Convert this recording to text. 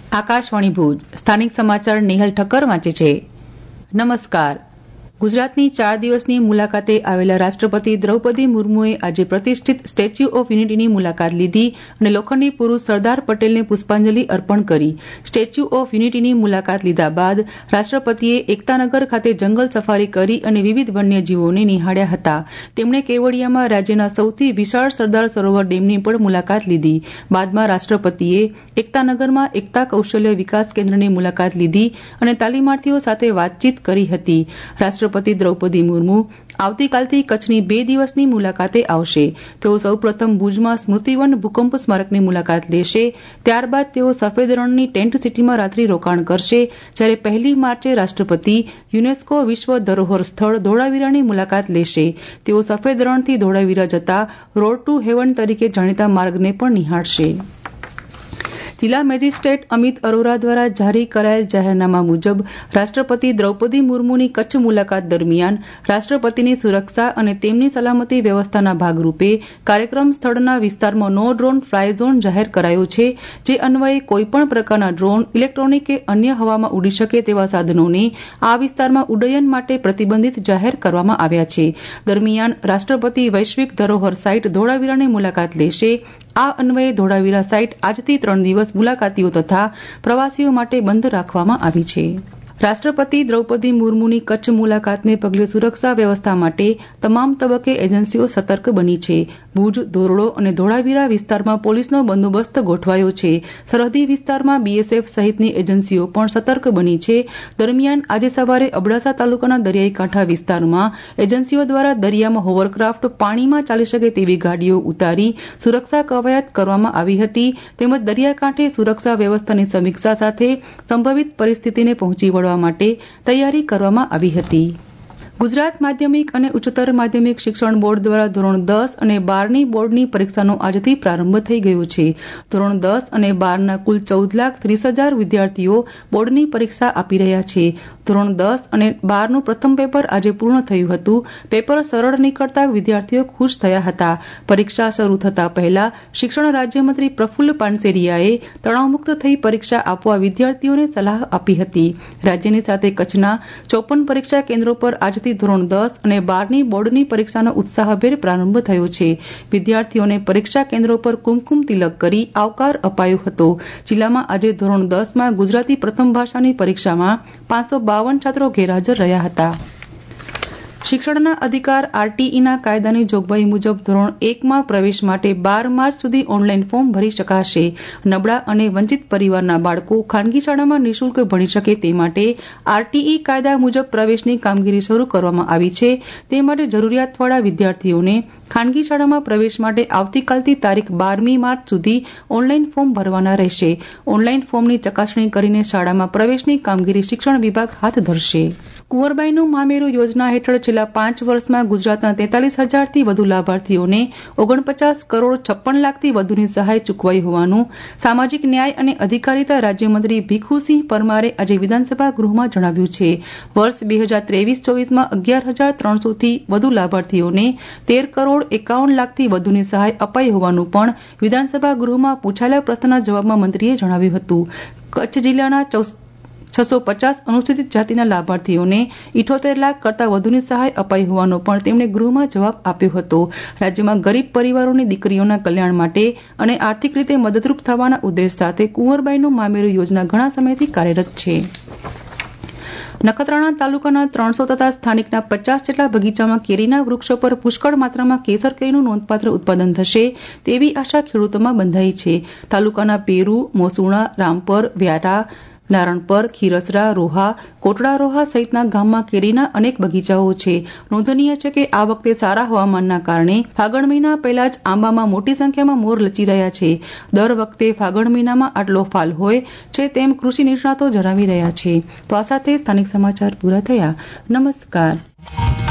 આકાશવાણી ભુજ સ્થાનિક સમાચાર નેહલ ઠક્કર વાંચે છે. નમસ્કાર. ગુજરાતની 4 દિવસની મુલાકાતે આવેલા રાષ્ટ્રપતિ દ્રૌપદી મુર્મુએ આજે પ્રતિષ્ઠિત સ્ટેચ્યુ ઓફ યુનિટીની મુલાકાત લીધી અને લોખંડી પુરુષ સરદાર પટેલને પુષ્પાંજલિ અર્પણ કરી. સ્ટેચ્યુ ઓફ યુનિટીની મુલાકાત લીધા બાદ રાષ્ટ્રપતિએ એકતાનગર ખાતે જંગલ સફારી કરી અને વિવિધ વન્યજીવોને નિહાળ્યા હતા. તેમણે કેવડિયામાં રાજ્યના સૌથી વિશાળ સરદાર સરોવર ડેમની પણ મુલાકાત લીધી. બાદમાં રાષ્ટ્રપતિએ એકતાનગરમાં એકતા કૌશલ્ય વિકાસ કેન્દ્રની મુલાકાત લીધી અને તાલીમાર્થીઓ સાથે વાતચીત કરી હતી. રાષ્ટ્રપતિ દ્રૌપદી મુર્મુ આવતીકાલથી કચ્છની 2 દિવસની મુલાકાતે આવશે. તેઓ સૌપ્રથમ ભુજમાં સ્મૃતિવન ભૂકંપ સ્મારકની મુલાકાત લેશે. ત્યારબાદ તેઓ સફેદ રણની ટેન્ટ સિટીમાં રાત્રિ રોકાણ કરશે. જ્યારે 1 માર્ચે રાષ્ટ્રપતિ યુનેસ્કો વિશ્વ ધરોહર સ્થળ ધોળાવીરાની મુલાકાત લેશે. તેઓ સફેદ રણથી ધોળાવીરા જતા રોડ ટુ હેવન તરીકે જાણીતા માર્ગને પણ નિહાળશે. જિલ્લા મેજિસ્ટ્રેટ અમિત અરોરા દ્વારા જારી કરાયેલ જાહેરનામા મુજબ રાષ્ટ્રપતિ દ્રૌપદી મુર્મુની કચ્છ મુલાકાત દરમિયાન રાષ્ટ્રપતિની સુરક્ષા અને તેમની સલામતી વ્યવસ્થાના ભાગરૂપે કાર્યક્રમ સ્થળના વિસ્તારમાં નો ડ્રોન ફ્લાય ઝોન જાહેર કરાયો છે. જે અન્વયે કોઈપણ પ્રકારના ડ્રોન, ઇલેક્ટ્રોનિક કે અન્ય હવામાં ઉડી શકે તેવા સાધનોને આ વિસ્તારમાં ઉડ્ડયન માટે પ્રતિબંધિત જાહેર કરવામાં આવ્યા છે. દરમિયાન રાષ્ટ્રપતિ વૈશ્વિક ધરોહર સાઇટ ધોળાવીરાની મુલાકાત લેશે. આ અન્વયે ધોળાવીરા સાઇટ આજથી 3 દિવસ મુલાકાતીઓ તથા પ્રવાસીઓ માટે બંધ રાખવામાં આવી છે. રાષ્ટ્રપતિ દ્રૌપદી મુર્મુની કચ્છ મુલાકાતને પગલે સુરક્ષા વ્યવસ્થા માટે તમામ તબક્કે એજન્સીઓ સતર્ક બની છે. ભુજ, ધોરડો અને ધોળાવીરા વિસ્તારમાં પોલીસનો બંદોબસ્ત ગોઠવાયો છે. સરહદી વિસ્તારમાં બીએસએફ સહિતની એજન્સીઓ પણ સતર્ક બની છે. દરમિયાન આજે સવારે અબડાસા તાલુકાના દરિયાઈ કાંઠા વિસ્તારમાં એજન્સીઓ દ્વારા દરિયામાં હોવરક્રાફ્ટ, પાણીમાં ચાલી શકે તેવી ગાડીઓ ઉતારી સુરક્ષા કવાયત કરવામાં આવી હતી. તેમજ દરિયાકાંઠે સુરક્ષા વ્યવસ્થાની સમીક્ષા સાથે સંભવિત પરિસ્થિતિને પહોંચી વળવા માટે તૈયારી કરવામાં આવી હતી. ગુજરાત માધ્યમિક અને ઉચ્ચતર માધ્યમિક શિક્ષણ બોર્ડ દ્વારા ધોરણ 10 અને 12ની બોર્ડની પરીક્ષાનો આજથી પ્રારંભ થઈ ગયો છે. ધોરણ 10 અને 12ના કુલ 14,30,000 વિદ્યાર્થીઓ બોર્ડની પરીક્ષા આપી રહ્યા છે. ધોરણ 10 અને 12નું પ્રથમ પેપર આજે પૂર્ણ થયું હતું. પેપર સરળ નીકળતા વિદ્યાર્થીઓ ખુશ થયા હતા. પરીક્ષા શરૂ થતા પહેલા શિક્ષણ રાજ્યમંત્રી પ્રફુલ્લ પાનસેરિયાએ તણાવમુક્ત થઈ પરીક્ષા આપવા વિદ્યાર્થીઓને સલાહ આપી હતી. રાજ્યની સાથે કચ્છના 54 પરીક્ષા કેન્દ્રો પર આજથી ધોરણ 10 અને 12ની બોર્ડની પરીક્ષાનો ઉત્સાહભેર પ્રારંભ થયો છે. વિદ્યાર્થીઓને પરીક્ષા કેન્દ્રો પર કુમકુમ તિલક કરી આવકાર અપાયો હતો. જિલ્લામાં આજે ધોરણ 10માં ગુજરાતી પ્રથમ ભાષાની પરીક્ષામાં 552 છાત્રો ગેરહાજર રહ્યા હતા. શિક્ષણના અધિકાર આરટીઈના કાયદાની જોગવાઈ મુજબ ધોરણ 1માં પ્રવેશ માટે 12 માર્ચ સુધી ઓનલાઈન ફોર્મ ભરી શકાશે. નબળા અને વંચિત પરિવારના બાળકો ખાનગી શાળામાં નિઃશુલ્ક ભણી શકે તે માટે આરટીઈ કાયદા મુજબ પ્રવેશની કામગીરી શરૂ કરવામાં આવી છે. તે માટે જરૂરિયાતવાળા વિદ્યાર્થીઓને ખાનગી શાળામાં પ્રવેશ માટે આવતીકાલથી તારીખ 12મી માર્ચ સુધી ઓનલાઈન ફોર્મ ભરવાના રહેશે. ઓનલાઈન ફોર્મની ચકાસણી કરીને શાળામાં પ્રવેશની કામગીરી શિક્ષણ વિભાગ હાથ ધરશે. કુંવરબાઈનું મામેરું યોજના હેઠળ છેલ્લા 5 વર્ષમાં ગુજરાતના 43,000થી વધુ લાભાર્થીઓને 49 કરોડ 56 લાખથી વધુની સહાય ચૂકવાઈ હોવાનું સામાજિક ન્યાય અને અધિકારીતા રાજ્યમંત્રી ભીખુસિંહ પરમારે આજે વિધાનસભા ગૃહમાં જણાવ્યું છે. વર્ષ 2023-24માં 11,300થી વધુ લાભાર્થીઓને 13 કરોડ 51 લાખથી વધુની સહાય અપાઈ હોવાનું પણ વિધાનસભા ગૃહમાં પૂછાયેલા પ્રશ્નના જવાબમાં મંત્રીએ જણાવ્યું હતું. કચ્છ જિલ્લાના 650 અનુસૂચિત જાતિના લાભાર્થીઓને 78 લાખ કરતાં વધુની સહાય અપાઈ હોવાનો પણ તેમણે ગૃહમાં જવાબ આપ્યો હતો. રાજ્યમાં ગરીબ પરિવારોની દીકરીઓના કલ્યાણ માટે અને આર્થિક રીતે મદદરૂપ થવાના ઉદ્દેશ સાથે કુંવરબાઈનું મામેરું યોજના ઘણા સમયથી કાર્યરત છે. નખત્રાણા તાલુકાના 300 તથા સ્થાનિકના 50 જેટલા બગીચામાં કેરીના વૃક્ષો પર પુષ્કળ માત્રામાં કેસર કેરીનું નોંધપાત્ર ઉત્પાદન થશે તેવી આશા ખેડૂતોમાં બંધાઈ છે. તાલુકાના પેરુ, મોસુણા, રામપર, વ્યારા, નારણપર, ખીરસરા, રોહા, કોટડા રોહા સહિતના ગામમાં કેરીના અનેક બગીચાઓ છે. નોંધનીય છે કે આ વખતે સારા હવામાનના કારણે ફાગણ મહિના પહેલા જ આંબામાં મોટી સંખ્યામાં મોર લચી રહ્યા છે. દર વખતે ફાગણ મહિનામાં આટલો ફાલ હોય છે તેમ કૃષિ નિષ્ણાતો જણાવી રહ્યા છે. તો આ સાથે સ્થાનિક સમાચાર પૂરા થયા. નમસ્કાર.